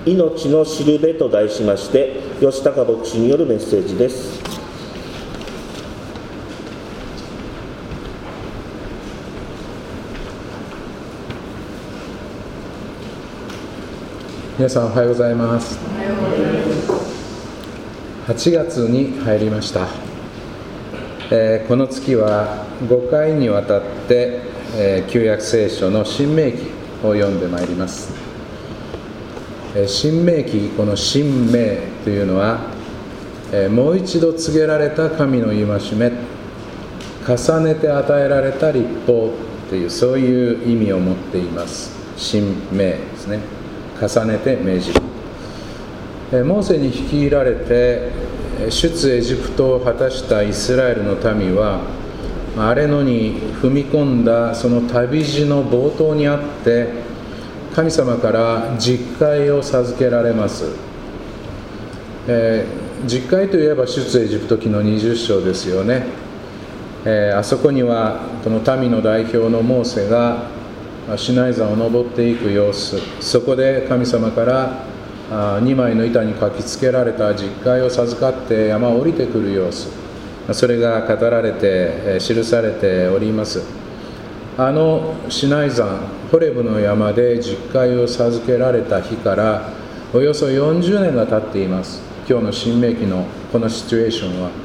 命のしるべと題しまして、吉高牧師によるメッセージです。 皆さんおはようございます。8月に入りました。この月は5回にわたって、旧約聖書の申命記を読んでまいります。申命記、この申命というのは、もう一度告げられた神の戒め、重ねて与えられた律法という、そういう意味を持っています。申命ですね。重ねて命じる。モーセに率いられて出エジプトを果たしたイスラエルの民は、荒れ野に踏み込んだその旅路の冒頭にあって、神様から実戒を授けられます。実戒といえば出エジプト記の20章ですよね。あそこにはこの民の代表のモーセがシナイ山を登っていく様子、そこで神様から2枚の板に書きつけられた実戒を授かって山を降りてくる様子、それが語られて記されております。あのシナイ山ホレブの山で実戒を授けられた日からおよそ40年が経っています。今日の申命記のこのシチュエーションは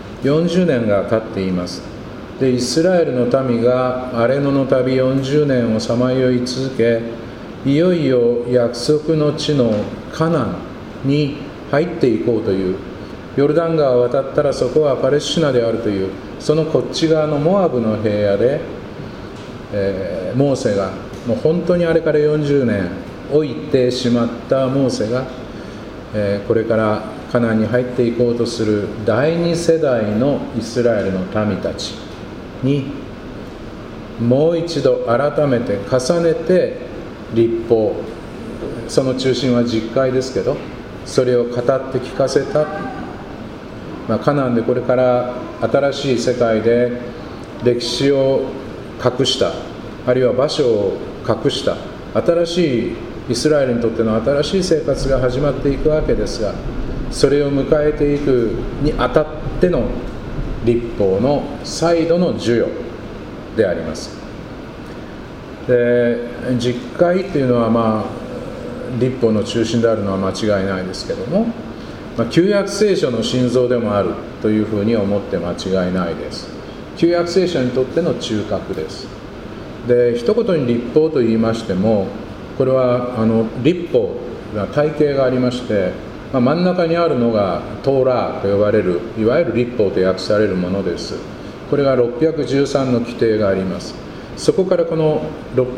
40年が経っています。で、イスラエルの民が荒れ野の旅40年をさまよい続け、いよいよ約束の地のカナンに入っていこうという、ヨルダン川を渡ったらそこはパレスチナであるという、そのこっち側のモアブの平野で、モーセがもう本当にあれから40年老いてしまったモーセが、これからカナンに入っていこうとする第2世代のイスラエルの民たちにもう一度改めて重ねて律法、その中心は実戒ですけど、それを語って聞かせた。カナンでこれから新しい世界で歴史を隠した、あるいは場所を隠した新しいイスラエルにとっての新しい生活が始まっていくわけですが、それを迎えていくにあたっての律法の再度の授与であります。で、実戒というのは律法の中心であるのは間違いないですけども、旧約聖書の心臓でもあるというふうに思って間違いないです。旧約聖書にとっての中核です。で、一言に律法と言いましても、これは律法が体系がありまして、真ん中にあるのがトーラーと呼ばれる、いわゆる律法と訳されるものです。これが613の規定があります。そこからこの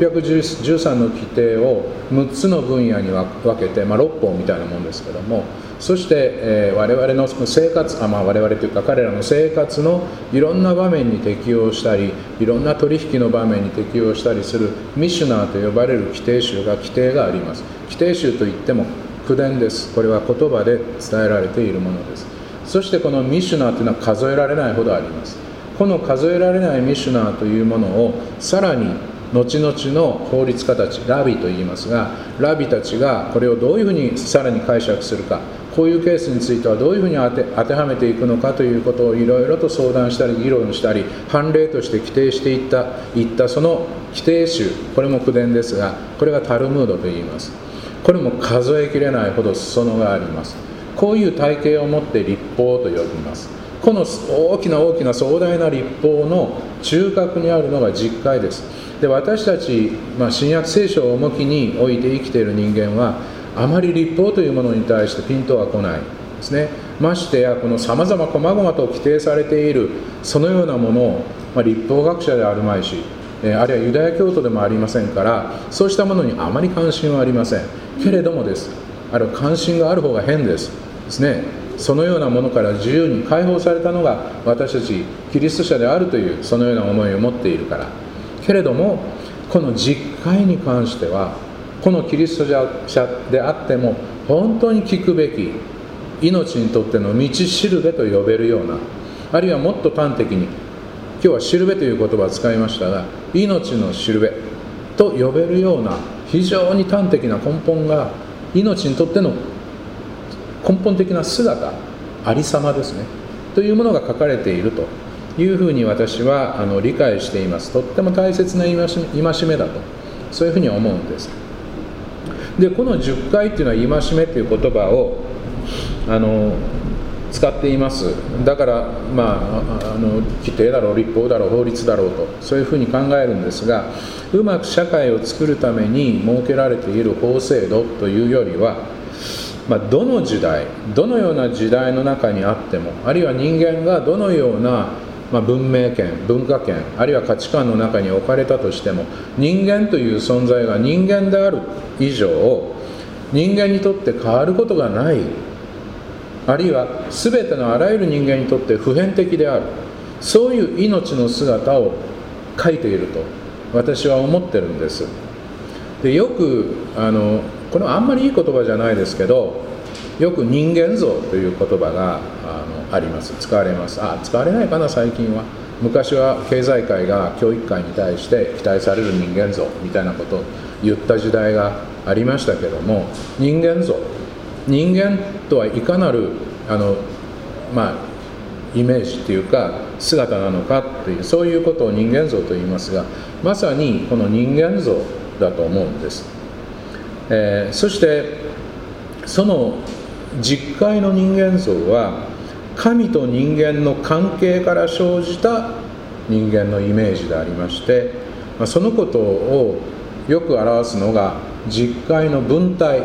613の規定を6つの分野に分けて、6法みたいなものですけども、そして、我々の生活、我々というか彼らの生活のいろんな場面に適用したり、いろんな取引の場面に適用したりするミシュナーと呼ばれる規定があります。規定集といっても口伝です。これは言葉で伝えられているものです。そしてこのミシュナーというのは数えられないほどあります。この数えられないミシュナーというものをさらに後々の法律家たち、ラビと言いますが、ラビたちがこれをどういうふうにさらに解釈するか、こういうケースについてはどういうふうに当てはめていくのかということをいろいろと相談したり議論したり、判例として規定していったその規定集、これも口伝ですが、これがタルムードと言います。これも数えきれないほど裾野があります。こういう体系を持って律法と呼びます。この大きな壮大な律法の中核にあるのが実戒です。で、私たち、新約聖書を重きに置いて生きている人間はあまり律法というものに対してピンとは来ないですね。ましてやこのさまざま細々と規定されているそのようなものを、律法学者であるまいし、あるいはユダヤ教徒でもありませんから、そうしたものにあまり関心はありませんけれどもです、関心がある方が変ですね。そのようなものから自由に解放されたのが私たちキリスト者であるという、そのような思いを持っているから。けれどもこの実戒に関しては、このキリスト者であっても本当に聞くべき、命にとっての道しるべと呼べるような、あるいはもっと端的に、今日はしるべという言葉を使いましたが、命のしるべと呼べるような非常に端的な根本が命にとっての根本的な姿、ありさまですねというものが書かれているというふうに私は理解しています。とっても大切な戒めだと、そういうふうに思うんです。でこの10回っていうのは戒めという言葉を使っています。だから規定だろう、律法だろう、法律だろうと、そういうふうに考えるんですが、うまく社会を作るために設けられている法制度というよりは、どの時代、どのような時代の中にあっても、あるいは人間がどのような文明圏、文化圏、あるいは価値観の中に置かれたとしても、人間という存在が人間である以上、人間にとって変わることがない、あるいは全てのあらゆる人間にとって普遍的である、そういう命の姿を書いていると私は思ってるんです。でよくこれはあんまりいい言葉じゃないですけど、よく人間像という言葉があります。使われます。使われないかな最近は。昔は経済界が教育界に対して期待される人間像みたいなことを言った時代がありましたけども、人間像、人間とはいかなるイメージっていうか姿なのかっていう、そういうことを人間像と言いますが、まさにこの人間像だと思うんです。そしてその実界の人間像は神と人間の関係から生じた人間のイメージでありまして、そのことをよく表すのが実界の文体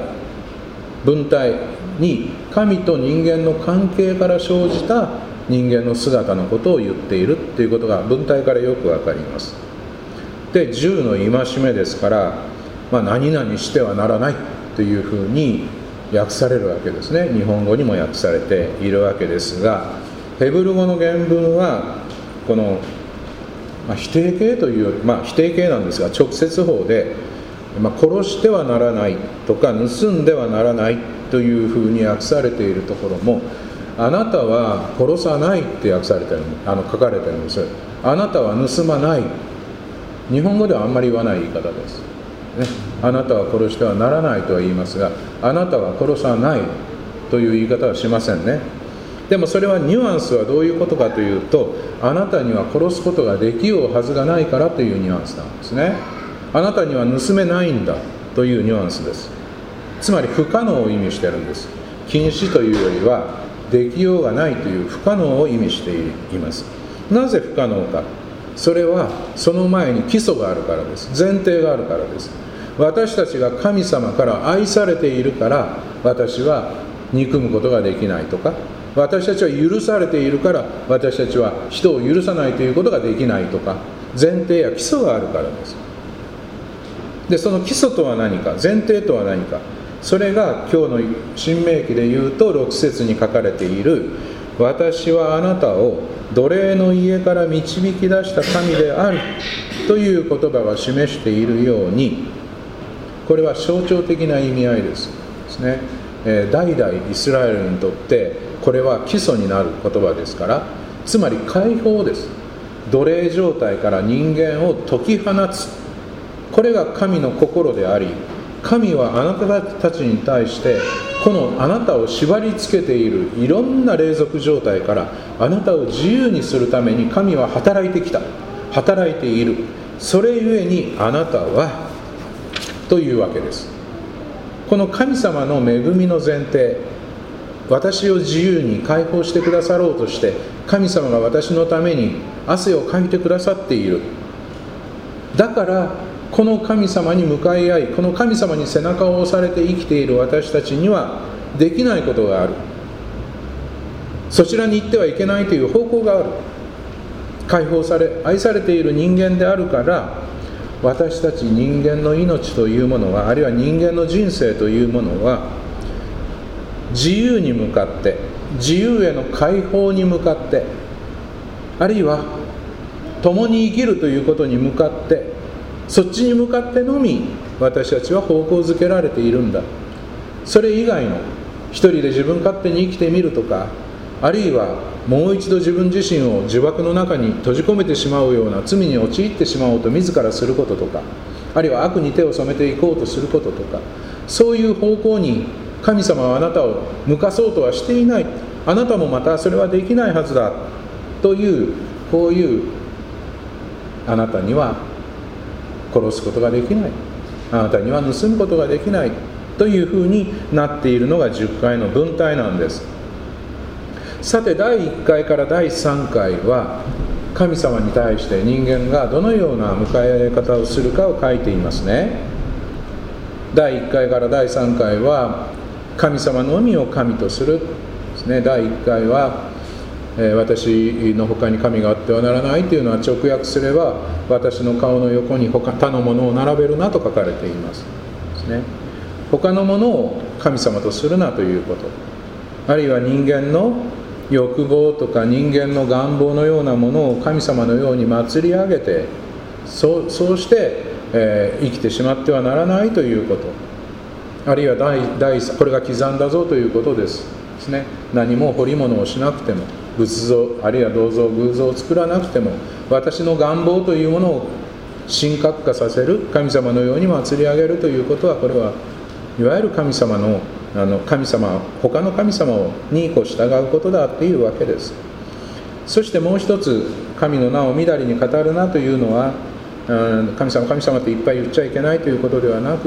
に神と人間の関係から生じた人間の姿のことを言っているということが文体からよくわかります。で、10の戒めですから、何々してはならないというふうに訳されるわけですね。日本語にも訳されているわけですが、ヘブル語の原文はこの、否定形というより、否定形なんですが直接法で、殺してはならないとか盗んではならないというふうに訳されているところも、あなたは殺さないって訳されている、書かれているんです。あなたは盗まない。日本語ではあんまり言わない言い方です、あなたは殺してはならないとは言いますが、あなたは殺さないという言い方はしませんね。でもそれはニュアンスはどういうことかというと、あなたには殺すことができようはずがないからというニュアンスなんですね。あなたには盗めないんだというニュアンスです。つまり不可能を意味しているんです。禁止というよりはできようがないという不可能を意味しています。なぜ不可能か。それはその前に基礎があるからです。前提があるからです。私たちが神様から愛されているから私は憎むことができないとか、私たちは許されているから私たちは人を許さないということができないとか、前提や基礎があるからです。でその基礎とは何か、前提とは何か、それが今日の新明記で言うと6節に書かれている、私はあなたを奴隷の家から導き出した神であるという言葉が示しているように、これは象徴的な意味合いですね。代々イスラエルにとってこれは基礎になる言葉ですから、つまり解放です。奴隷状態から人間を解き放つ、これが神の心であり、神はあなたたちに対してこのあなたを縛り付けているいろんな隷属状態からあなたを自由にするために神は働いてきた、働いている。それゆえにあなたはというわけです。この神様の恵みの前提、私を自由に解放してくださろうとして神様が私のために汗をかいてくださっている。だからこの神様に向かい合い、この神様に背中を押されて生きている私たちにはできないことがある。そちらに行ってはいけないという方向がある。解放され愛されている人間であるから、私たち人間の命というものは、あるいは人間の人生というものは、自由に向かって、自由への解放に向かって、あるいは共に生きるということに向かって、そっちに向かってのみ私たちは方向づけられているんだ。それ以外の一人で自分勝手に生きてみるとか、あるいはもう一度自分自身を呪縛の中に閉じ込めてしまうような罪に陥ってしまおうと自らすることとか、あるいは悪に手を染めていこうとすることとか、 そういう方向に神様はあなたを向かそうとはしていない。あなたもまたそれはできないはずだという、こういうあなたには殺すことができない、あなたには盗むことができないというふうになっているのが10回の文体なんです。さて第1回から第3回は神様に対して人間がどのような向かい合い方をするかを書いていますね。第1回から第3回は神様のみを神とするですね。第1回は私の他に神があってはならないというのは直訳すれば私の顔の横に他のものを並べるなと書かれていますですね。他のものを神様とするなということ、あるいは人間の欲望とか人間の願望のようなものを神様のように祭り上げてそうして、生きてしまってはならないということ、あるいはこれが刻んだぞということですね。何も彫り物をしなくても仏像あるいは銅像偶像を作らなくても私の願望というものを神格化させる、神様のように祭り上げるということは、これはいわゆる神様の他の神様に従うことだっていうわけです。そしてもう一つ、神の名をみだりに語るなというのは、神様神様っていっぱい言っちゃいけないということではなくって、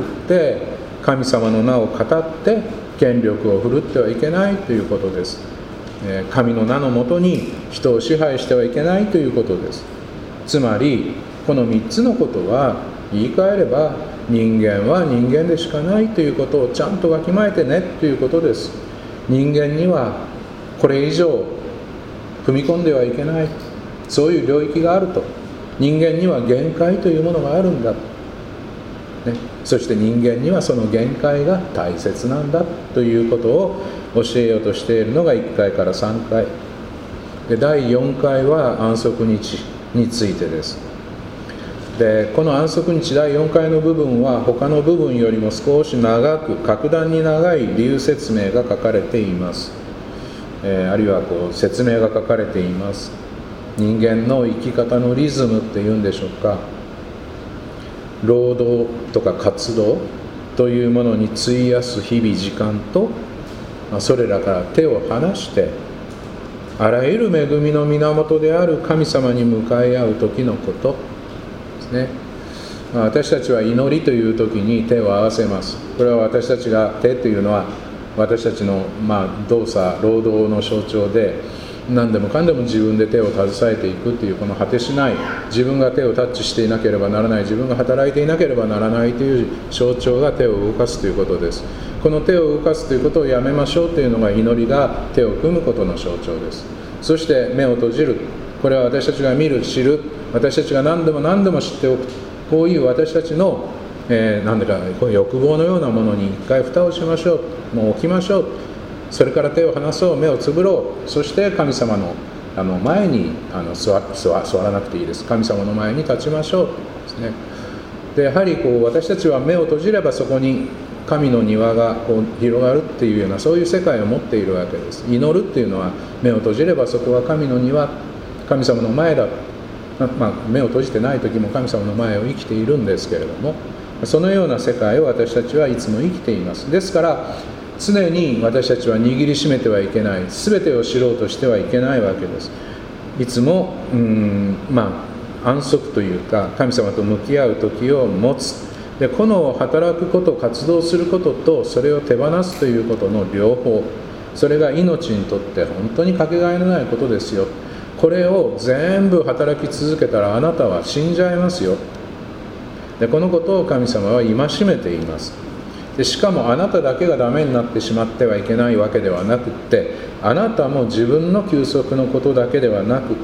神様の名を語って権力を振るってはいけないということです。神の名のもとに人を支配してはいけないということです。つまりこの3つのことは言い換えれば、人間は人間でしかないということをちゃんとわきまえてねということです。人間にはこれ以上踏み込んではいけない、そういう領域があると。人間には限界というものがあるんだ、そして人間にはその限界が大切なんだということを教えようとしているのが1回から3回で、第4回は安息日についてです。でこの安息日第4回の部分は他の部分よりも少し長く格段に長い理由説明が書かれています。あるいは説明が書かれています。人間の生き方のリズムっていうんでしょうか、労働とか活動というものに費やす日々時間と、それらから手を離してあらゆる恵みの源である神様に向かい合う時のことですね。私たちは祈りという時に手を合わせます。これは私たちが、手というのは私たちの動作労働の象徴で、何でもかんでも自分で手を携えていくというこの果てしない、自分が手をタッチしていなければならない、自分が働いていなければならないという象徴が手を動かすということです。この手を動かすということをやめましょうというのが祈りが手を組むことの象徴です。そして目を閉じる、これは私たちが見る、知る、私たちが何度も何度も知っておく、こういう私たちの、何だかこう欲望のようなものに一回蓋をしましょう、もう起きましょう、それから手を離そう、目をつぶろう、そして神様の前に座らなくていいです、神様の前に立ちましょうですね。でやはり私たちは目を閉じればそこに神の庭が広がるっていうような、そういう世界を持っているわけです。祈るっていうのは目を閉じればそこは神の庭、神様の前だ、目を閉じてない時も神様の前を生きているんですけれども、そのような世界を私たちはいつも生きています。ですから常に私たちは握りしめてはいけない、全てを知ろうとしてはいけないわけです。いつも安息というか神様と向き合う時を持つ。でこの働くこと、活動することとそれを手放すということの両方、それが命にとって本当にかけがえのないことですよ。これを全部働き続けたらあなたは死んじゃいますよ。でこのことを神様は戒めています。でしかもあなただけがダメになってしまってはいけないわけではなくって、あなたも自分の休息のことだけではなくって、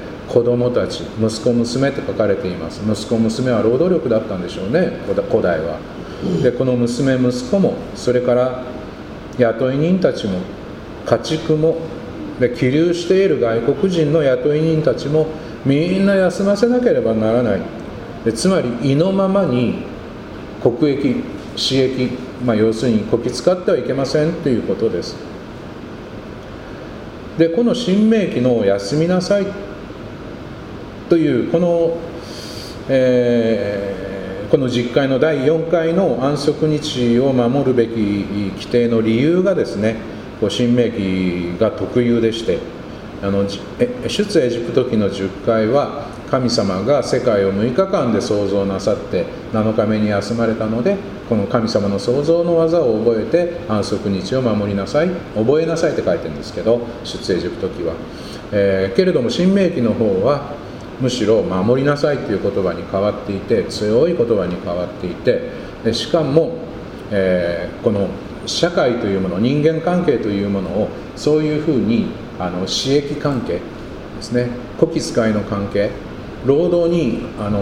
子供たち、息子娘と書かれています。息子娘は労働力だったんでしょうね、古代は。でこの娘息子も、それから雇い人たちも、家畜も、で起立している外国人の雇い人たちもみんな休ませなければならない。でつまり意のままに国益、私益、要するにこき使ってはいけませんということです。でこの新明記の休みなさいというこの、 この実会の第4回の安息日を守るべき規定の理由がですね、新明記が特有でして、出エジプト記の10回は神様が世界を6日間で創造なさって7日目に休まれたので、この神様の創造の技を覚えて安息日を守りなさい、覚えなさいって書いてるんですけど、出エジプト記は、けれども新明記の方はむしろ守りなさいという言葉に変わっていて、強い言葉に変わっていて、しかも、この社会というもの、人間関係というものをそういうふうに私益関係ですね、こき使いの関係、労働に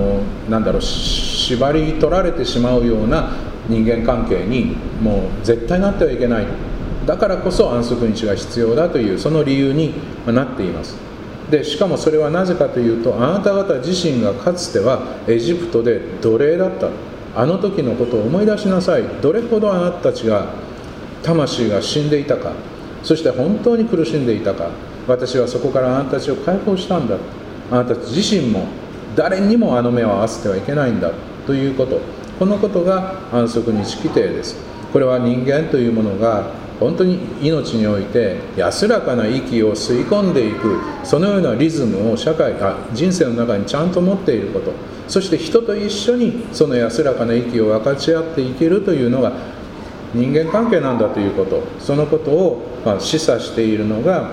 縛り取られてしまうような人間関係にもう絶対なってはいけない、だからこそ安息日が必要だという、その理由になっています。でしかもそれはなぜかというと、あなた方自身がかつてはエジプトで奴隷だった、あの時のことを思い出しなさい、どれほどあなたたちが魂が死んでいたか、そして本当に苦しんでいたか、私はそこからあなたたちを解放したんだ、あなたたち自身も誰にも目を合わせてはいけないんだということ、このことが安息日規定です。これは人間というものが本当に命において安らかな息を吸い込んでいく、そのようなリズムを人生の中にちゃんと持っていること、そして人と一緒にその安らかな息を分かち合っていけるというのが人間関係なんだということ、そのことを示唆しているのが、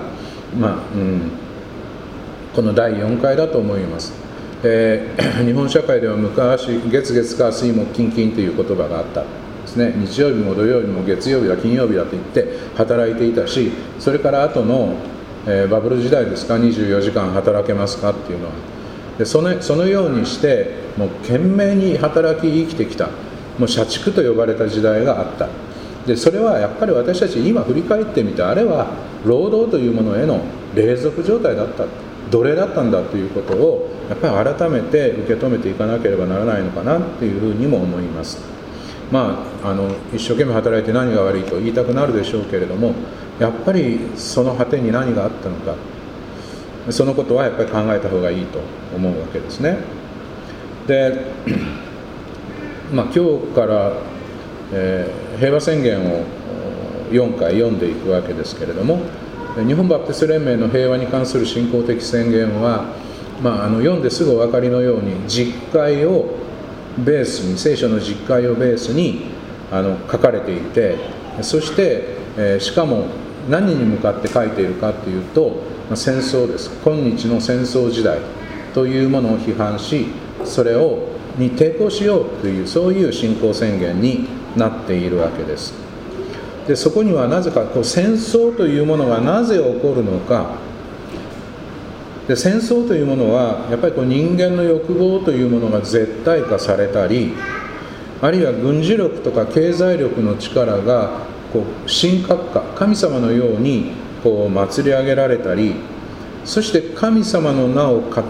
この第4回だと思います。日本社会では昔月月火水木金金という言葉があったですね。日曜日も土曜日も月曜日だ金曜日だと言って働いていたし、それから後の、バブル時代ですか、24時間働けますかっていうのは、でそのようにしてもう懸命に働き生きてきた、もう社畜と呼ばれた時代があった。でそれはやっぱり私たち今振り返ってみて、あれは労働というものへの隷属状態だった、奴隷だったんだということをやっぱり改めて受け止めていかなければならないのかなというふうにも思います。一生懸命働いて何が悪いと言いたくなるでしょうけれども、やっぱりその果てに何があったのか、そのことはやっぱり考えた方がいいと思うわけですね。で、今日から、平和宣言を4回読んでいくわけですけれども、日本バプテスト連盟の平和に関する信仰的宣言は、読んですぐお分かりのように実会をベースに、聖書の実会をベースに書かれていて、そして、しかも何に向かって書いているかというと、戦争です。今日の戦争時代というものを批判し、それに抵抗しようという、そういう信仰宣言になっているわけです。でそこにはなぜか戦争というものがなぜ起こるのか、で戦争というものはやっぱり人間の欲望というものが絶対化されたり、あるいは軍事力とか経済力の力が神格化、神様のように祭り上げられたり、そして神様の名を語って、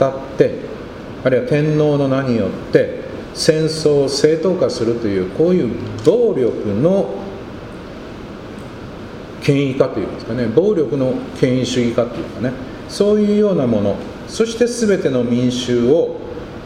あるいは天皇の名によって戦争を正当化するという、こういう暴力の権威化というんですかね、暴力の権威主義化というかね、そういうようなもの、そして全ての民衆を、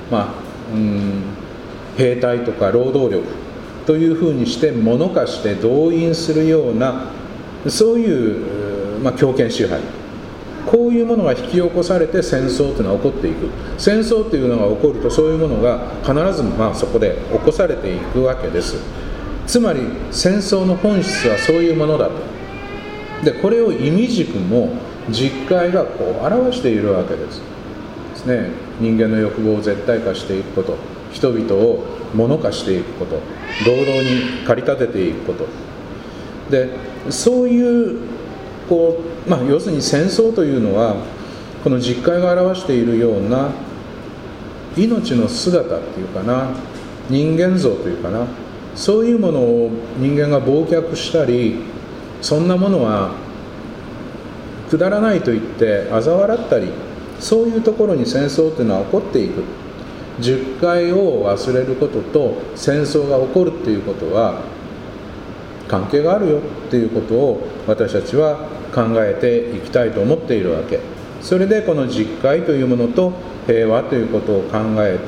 兵隊とか労働力というふうにして物化して動員するような、そういう、強権支配、こういうものが引き起こされて戦争というのは起こっていく。戦争というのが起こると、そういうものが必ずそこで起こされていくわけです。つまり戦争の本質はそういうものだと。でこれを意味軸も実会が表しているわけですね。人間の欲望を絶対化していくこと、人々を物化していくこと、労働に駆り立てていくことで、そういう要するに戦争というのは、この実会が表しているような命の姿っていうかな、人間像というかな、そういうものを人間が忘却したり、そんなものはくだらないと言って嘲笑ったり、そういうところに戦争というのは起こっていく。十戒を忘れることと戦争が起こるということは関係があるよっていうことを私たちは考えていきたいと思っているわけ。それでこの実戒というものと平和ということを考えて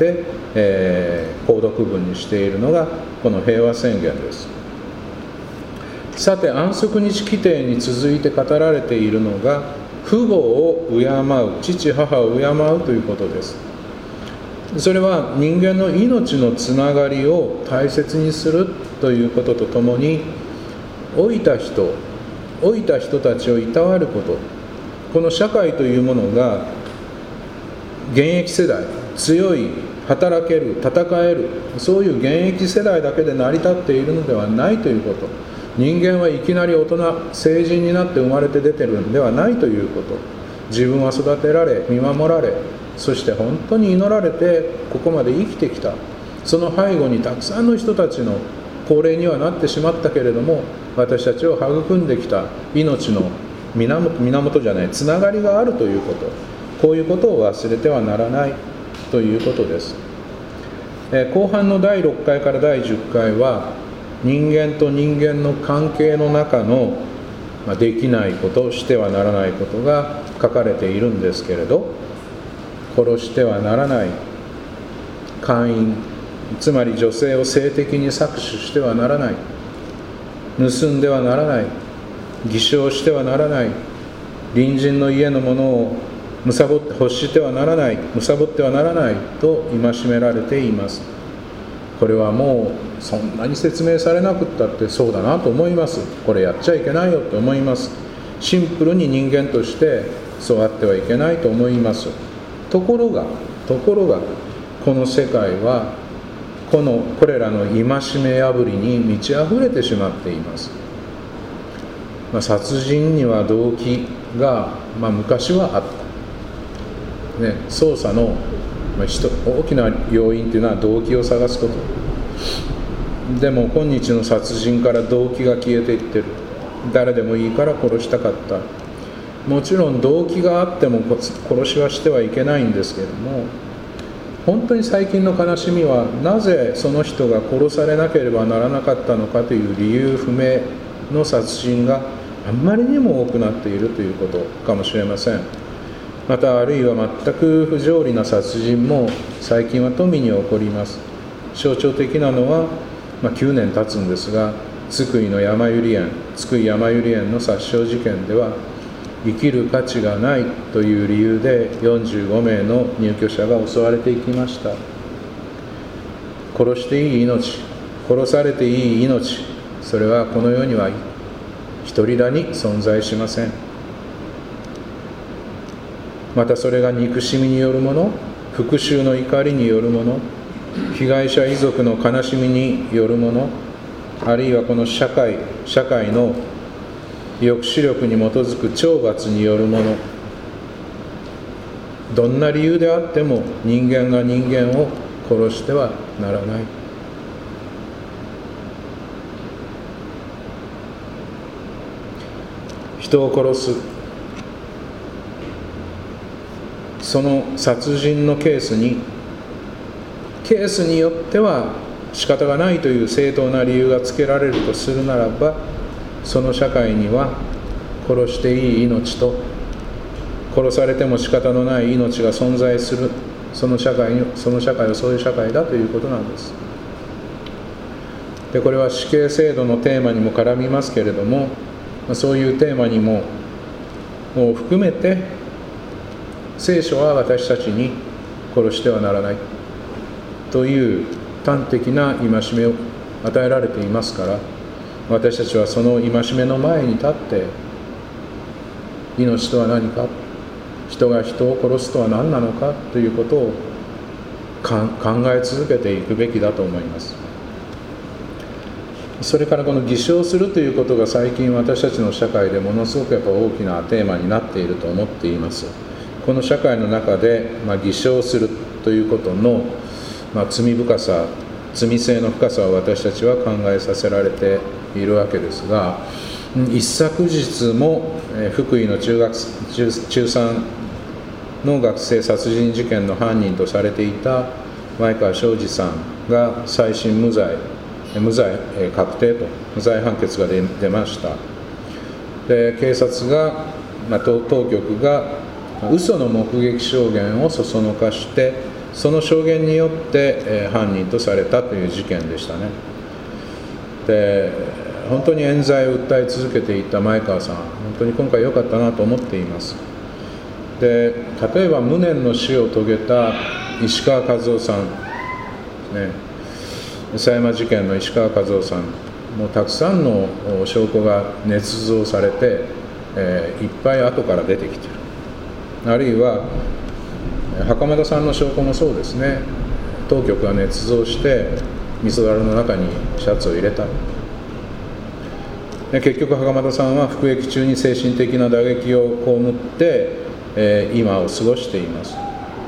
購読文にしているのがこの平和宣言です。さて、安息日規定に続いて語られているのが、父母を敬う、父母を敬うということです。それは人間の命のつながりを大切にするということとともに、老いた人たちをいたわること、この社会というものが現役世代、強い、働ける、戦える、そういう現役世代だけで成り立っているのではないということ。人間はいきなり大人、成人になって生まれて出てるんではないということ。自分は育てられ、見守られ、そして本当に祈られてここまで生きてきた。その背後にたくさんの人たちの高齢にはなってしまったけれども、私たちを育んできた命の源じゃない、つながりがあるということ、こういうことを忘れてはならないということです。後半の第6回から第10回は、人間と人間の関係の中のできないこと、してはならないことが書かれているんですけれど、殺してはならない、姦淫、つまり女性を性的に搾取してはならない、盗んではならない、偽証してはならない、隣人の家のものを欲してはならない、貪ってはならないと戒められています。これはもうそんなに説明されなくったってそうだなと思います。これやっちゃいけないよと思います。シンプルに人間としてそうあってはいけないと思います。ところがこの世界はこれらの戒め破りに満ち溢れてしまっています。殺人には動機が、昔はあった、捜査の大きな要因というのは動機を探すこと。でも今日の殺人から動機が消えていってる。誰でもいいから殺したかった。もちろん動機があっても殺しはしてはいけないんですけれども、本当に最近の悲しみは、なぜその人が殺されなければならなかったのかという理由不明の殺人があんまりにも多くなっているということかもしれません。またあるいは全く不条理な殺人も最近は富に起こります。象徴的なのは、9年経つんですが、津久井やまゆり園の殺傷事件では、生きる価値がないという理由で45名の入居者が襲われていきました。殺していい命、殺されていい命、それはこの世には一人だに存在しません。またそれが憎しみによるもの、復讐の怒りによるもの、被害者遺族の悲しみによるもの、あるいはこの社会の抑止力に基づく懲罰によるもの、どんな理由であっても人間が人間を殺してはならない。人を殺す、その殺人のケースによっては仕方がないという正当な理由がつけられるとするならば、その社会には殺していい命と殺されても仕方のない命が存在する、その社会はそういう社会だということなんです。でこれは死刑制度のテーマにも絡みますけれども、そういうテーマにも含めて聖書は私たちに殺してはならないという端的な戒めを与えられていますから、私たちはその戒めの前に立って、命とは何か、人が人を殺すとは何なのかということを考え続けていくべきだと思います。それからこの偽証するということが最近私たちの社会でものすごくやっぱ大きなテーマになっていると思っています。この社会の中で、偽証するということの、罪性の深さを私たちは考えさせられているわけですが、一昨日も福井の中3の学生殺人事件の犯人とされていた前川昌司さんが再審無罪確定と無罪判決が出ました。で警察が、当局が嘘の目撃証言をそそのかしてその証言によって、犯人とされたという事件でしたね。で、本当に冤罪を訴え続けていた前川さん、本当に今回良かったなと思っています。で、例えば無念の死を遂げた石川和夫さん、ね、狭山事件の石川和夫さん、もうたくさんの証拠が捏造されて、いっぱい後から出てきている。あるいは袴田さんの証拠もそうですね。当局が捏造して味噌樽の中にシャツを入れた。で、結局袴田さんは服役中に精神的な打撃を被って、今を過ごしています。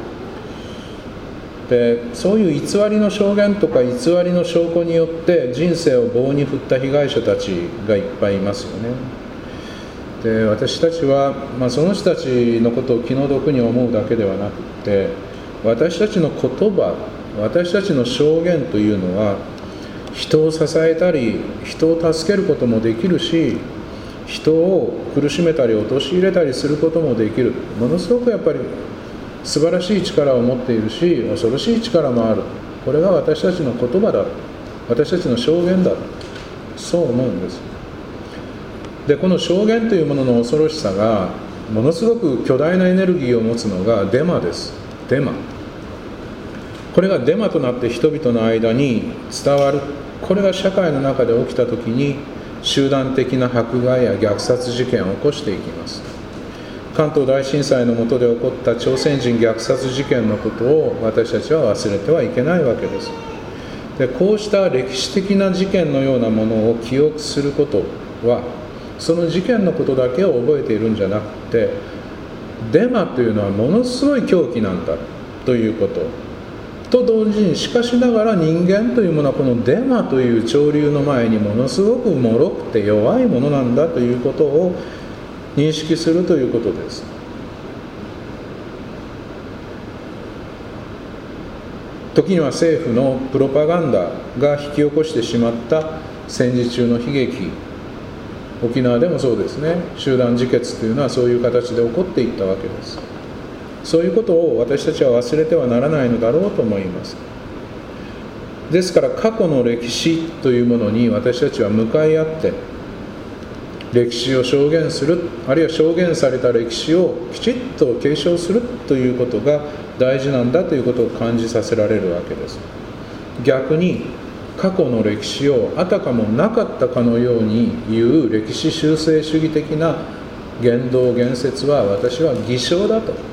で、そういう偽りの証言とか偽りの証拠によって人生を棒に振った被害者たちがいっぱいいますよね。で、私たちは、その人たちのことを気の毒に思うだけではなくて、私たちの言葉、私たちの証言というのは人を支えたり人を助けることもできるし、人を苦しめたり陥れたりすることもできる。ものすごくやっぱり素晴らしい力を持っているし、恐ろしい力もある。これが私たちの言葉だ、私たちの証言だ、そう思うんです。で、この証言というものの恐ろしさがものすごく巨大なエネルギーを持つのがデマです。デマ、これがデマとなって人々の間に伝わる。これが社会の中で起きた時に集団的な迫害や虐殺事件を起こしていきます。関東大震災の下で起こった朝鮮人虐殺事件のことを私たちは忘れてはいけないわけです。で、こうした歴史的な事件のようなものを記憶することは、その事件のことだけを覚えているんじゃなくて、デマというのはものすごい狂気なんだということと同時に、しかしながら人間というものはこのデマという潮流の前にものすごく脆くて弱いものなんだということを認識するということです。時には政府のプロパガンダが引き起こしてしまった戦時中の悲劇、沖縄でもそうですね。集団自決というのはそういう形で起こっていったわけです。そういうことを私たちは忘れてはならないのだろうと思います。ですから過去の歴史というものに私たちは向かい合って歴史を証言する、あるいは証言された歴史をきちっと継承するということが大事なんだということを感じさせられるわけです。逆に過去の歴史をあたかもなかったかのように言う歴史修正主義的な言動言説は私は偽証だと。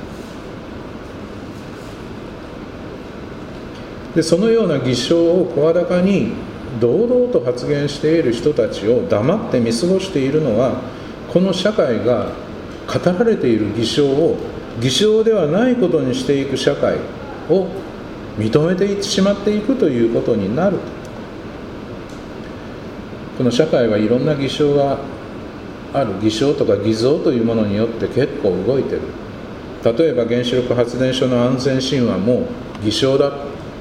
で、そのような偽証を声高に堂々と発言している人たちを黙って見過ごしているのは、この社会が語られている偽証を偽証ではないことにしていく社会を認めていってしまっていくということになる。この社会はいろんな偽証がある。偽証とか偽造というものによって結構動いてる。例えば原子力発電所の安全神話も偽証だ。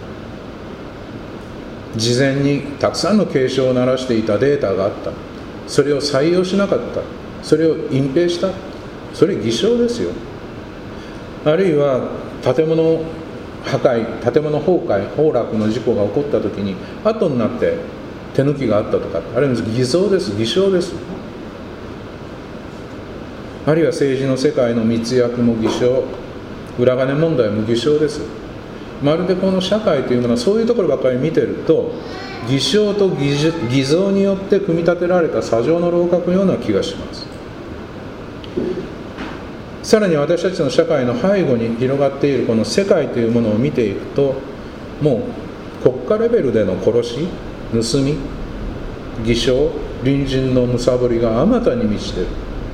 事前にたくさんの警鐘を鳴らしていたデータがあった。それを採用しなかった。それを隠蔽した。それ偽証ですよ。あるいは建物破壊、建物崩壊、崩落の事故が起こった時に後になって手抜きがあったとか、あれは偽造です、偽証です。あるいは政治の世界の密約も偽証、裏金問題も偽証です。まるでこの社会というものはそういうところばかり見てると、偽証と偽造によって組み立てられた砂上の楼閣のような気がします。さらに私たちの社会の背後に広がっているこの世界というものを見ていくと、もう国家レベルでの殺し、盗み、偽証、隣人のむさぼりがあまたに満ちている。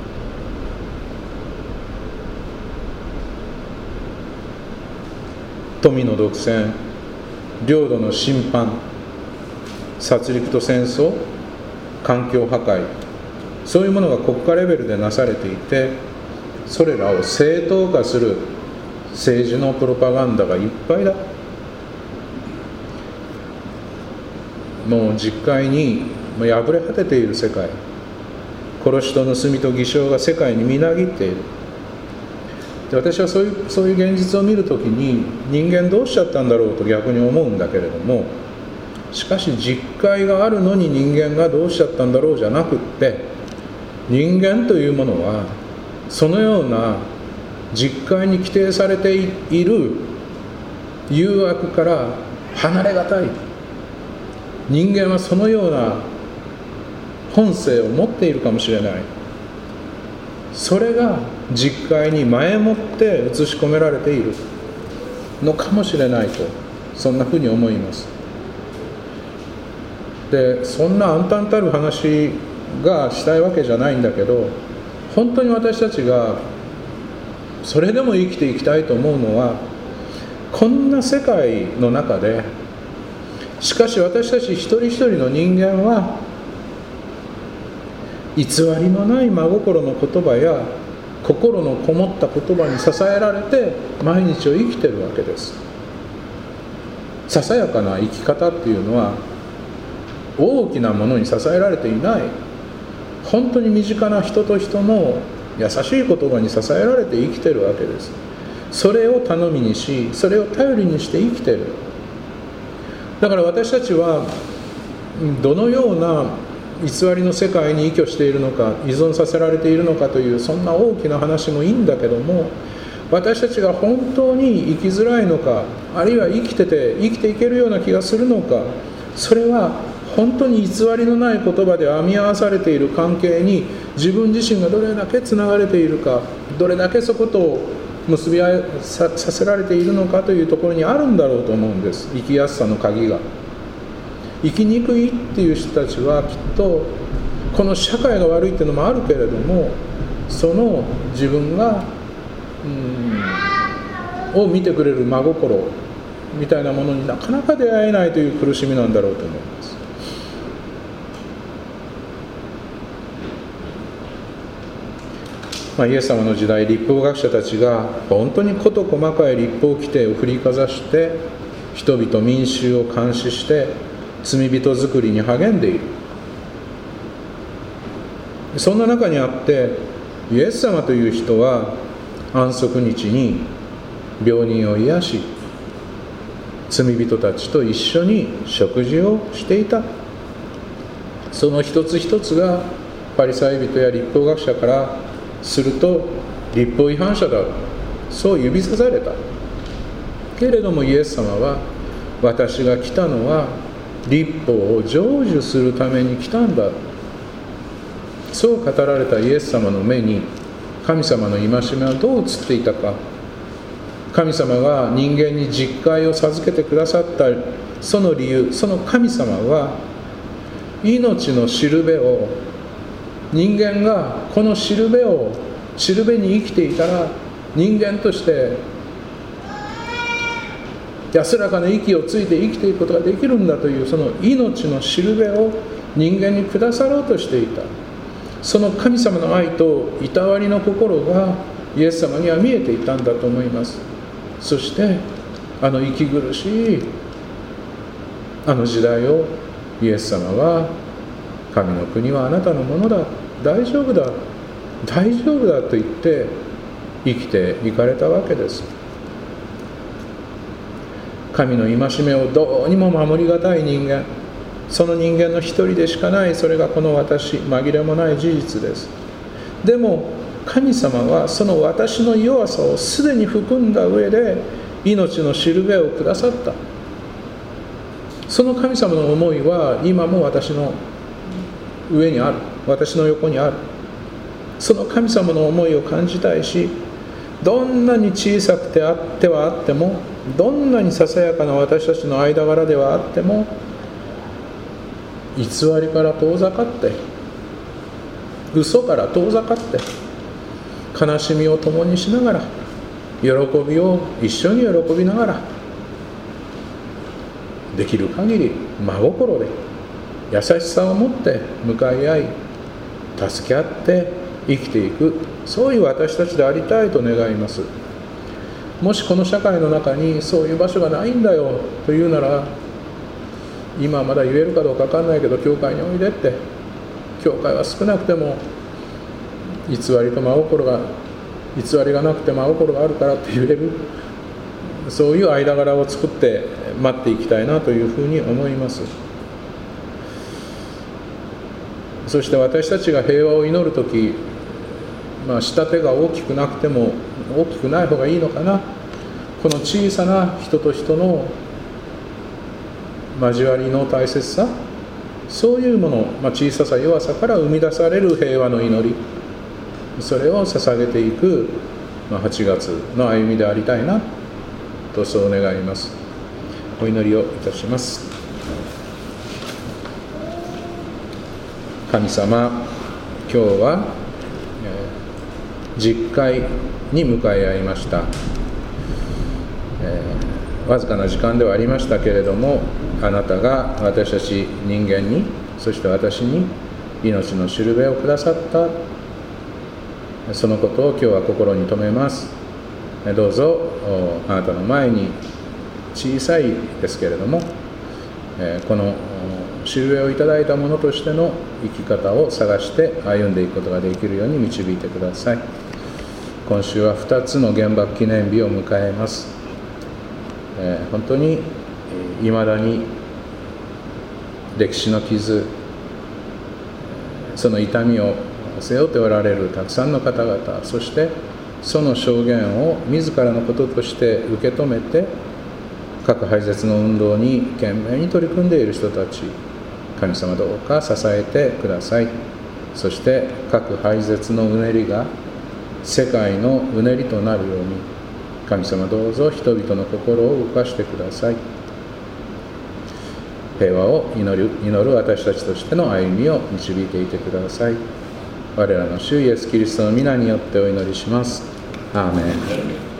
富の独占、領土の侵犯、殺戮と戦争、環境破壊、そういうものが国家レベルでなされていて、それらを正当化する政治のプロパガンダがいっぱいだ。もう実界に破れ果てている世界、殺しと盗みと偽証が世界にみなぎっている。 で私はそういう現実を見るときに、人間どうしちゃったんだろうと逆に思うんだけれども、しかし実戒があるのに人間がどうしちゃったんだろうじゃなくって、人間というものはそのような実戒に規定されている誘惑から離れがたい。人間はそのような本性を持っているかもしれない。それが実戒に前もって映し込められているのかもしれないと、そんなふうに思います。で、そんな暗淡たる話がしたいわけじゃないんだけど、本当に私たちがそれでも生きていきたいと思うのは、こんな世界の中で、しかし私たち一人一人の人間は偽りのない真心の言葉や心のこもった言葉に支えられて毎日を生きてるわけです。ささやかな生き方っていうのは大きなものに支えられていない、本当に身近な人と人の優しい言葉に支えられて生きてるわけです。それを頼みにし、それを頼りにして生きてる。だから私たちはどのような偽りの世界に依拠しているのか、依存させられているのかというそんな大きな話もいいんだけども、私たちが本当に生きづらいのか、あるいは生きていけるような気がするのか、それは本当に偽りのない言葉で編み合わされている関係に自分自身がどれだけつながれているか、どれだけそこと結びさせられているのかというところにあるんだろうと思うんです。生きやすさの鍵が。生きにくいっていう人たちはきっとこの社会が悪いっていうのもあるけれども、その自分がを見てくれる真心みたいなものになかなか出会えないという苦しみなんだろうと思います。イエス様の時代、律法学者たちが本当に事細かい律法規定を振りかざして人々民衆を監視して罪人作りに励んでいる。そんな中にあってイエス様という人は安息日に病人を癒し、罪人たちと一緒に食事をしていた。その一つ一つがパリサイ人や律法学者からすると律法違反者だ、そう指さされたけれども、イエス様は私が来たのは律法を成就するために来たんだ、そう語られたイエス様の目に神様の戒めはどう映っていたか。神様が人間に実戒を授けてくださったその理由、その神様は命のしるべを、人間がこのしるべに生きていたら人間として安らかな息をついて生きていくことができるんだという、その命のしるべを人間にくださろうとしていた。その神様の愛といたわりの心がイエス様には見えていたんだと思います。そしてあの息苦しいあの時代をイエス様は神の国はあなたのものだ、大丈夫だ、大丈夫だと言って生きていかれたわけです。神の戒めをどうにも守りがたい人間、その人間の一人でしかない、それがこの私、紛れもない事実です。でも神様はその私の弱さをすでに含んだ上で命のしるべをくださった。その神様の思いは今も私の上にある、私の横にある。その神様の思いを感じたいし、どんなに小さくてあってはあっても、どんなにささやかな私たちの間柄ではあっても、偽りから遠ざかって、嘘から遠ざかって、悲しみを共にしながら、喜びを一緒に喜びながら、できる限り真心で優しさを持って向かい合い、助け合って生きていく、そういう私たちでありたいと願います。もしこの社会の中にそういう場所がないんだよというなら、今はまだ言えるかどうか分かんないけど教会においでって、教会は少なくても偽りと真心が偽りがなくて真心があるからって言える、そういう間柄を作って待っていきたいなというふうに思います。そして私たちが平和を祈るとき、仕立てが大きくなくても大きくない方がいいのかな、この小さな人と人の交わりの大切さ、そういうもの、小ささ弱さから生み出される平和の祈り、それを捧げていく8月の歩みでありたいなと、そう願います。お祈りをいたします。神様、今日は実会に向かい合いました。わずかな時間ではありましたけれども、あなたが私たち人間に、そして私に命のしるべをくださった、そのことを今日は心に留めます。どうぞあなたの前に小さいですけれども、このしるべをいただいたものとしての生き方を探して歩んでいくことができるように導いてください。今週は2つの原爆記念日を迎えます。本当にいまだに歴史の傷、その痛みを背負っておられるたくさんの方々、そしてその証言を自らのこととして受け止めて核廃絶の運動に懸命に取り組んでいる人たち、神様どうか支えてください。そして核廃絶のうねりが世界のうねりとなるように、神様どうぞ人々の心を動かしてください。平和を祈る私たちとしての歩みを導いていてください。我らの主イエスキリストの皆によってお祈りします。アーメン。